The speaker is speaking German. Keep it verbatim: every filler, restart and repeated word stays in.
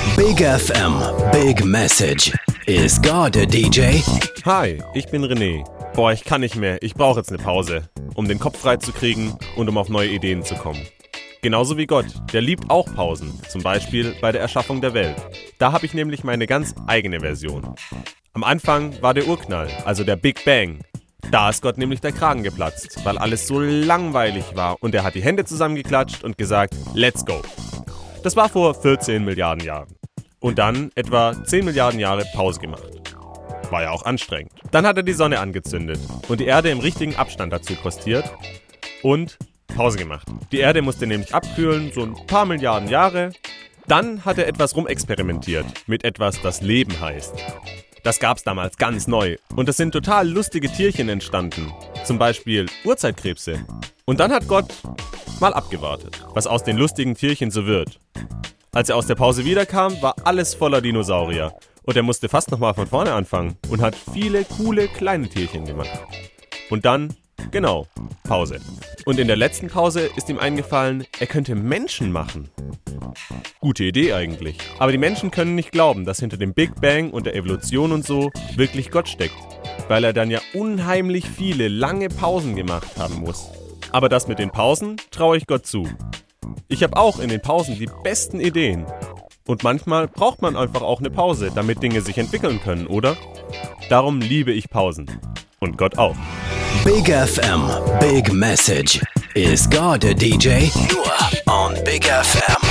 Big F M, Big Message. Is God a D J? Hi, ich bin René. Boah, ich kann nicht mehr. Ich brauche jetzt eine Pause, um den Kopf frei zu kriegen und um auf neue Ideen zu kommen. Genauso wie Gott, der liebt auch Pausen, zum Beispiel bei der Erschaffung der Welt. Da habe ich nämlich meine ganz eigene Version. Am Anfang war der Urknall, also der Big Bang. Da ist Gott nämlich der Kragen geplatzt, weil alles so langweilig war und er hat die Hände zusammengeklatscht und gesagt, let's go. Das war vor vierzehn Milliarden Jahren. Und dann etwa zehn Milliarden Jahre Pause gemacht. War ja auch anstrengend. Dann hat er die Sonne angezündet und die Erde im richtigen Abstand dazu postiert und Pause gemacht. Die Erde musste nämlich abkühlen, so ein paar Milliarden Jahre. Dann hat er etwas rumexperimentiert mit etwas, das Leben heißt. Das gab's damals ganz neu und es sind total lustige Tierchen entstanden. Zum Beispiel Urzeitkrebse. Und dann hat Gott mal abgewartet, was aus den lustigen Tierchen so wird. Als er aus der Pause wiederkam, war alles voller Dinosaurier. Und er musste fast nochmal von vorne anfangen und hat viele coole kleine Tierchen gemacht. Und dann, genau, Pause. Und in der letzten Pause ist ihm eingefallen, er könnte Menschen machen. Gute Idee eigentlich. Aber die Menschen können nicht glauben, dass hinter dem Big Bang und der Evolution und so wirklich Gott steckt. Weil er dann ja unheimlich viele lange Pausen gemacht haben muss. Aber das mit den Pausen traue ich Gott zu. Ich habe auch in den Pausen die besten Ideen. Und manchmal braucht man einfach auch eine Pause, damit Dinge sich entwickeln können, oder? Darum liebe ich Pausen. Und Gott auch. Big F M, Big Message. Is God a D J? Nur on Big F M.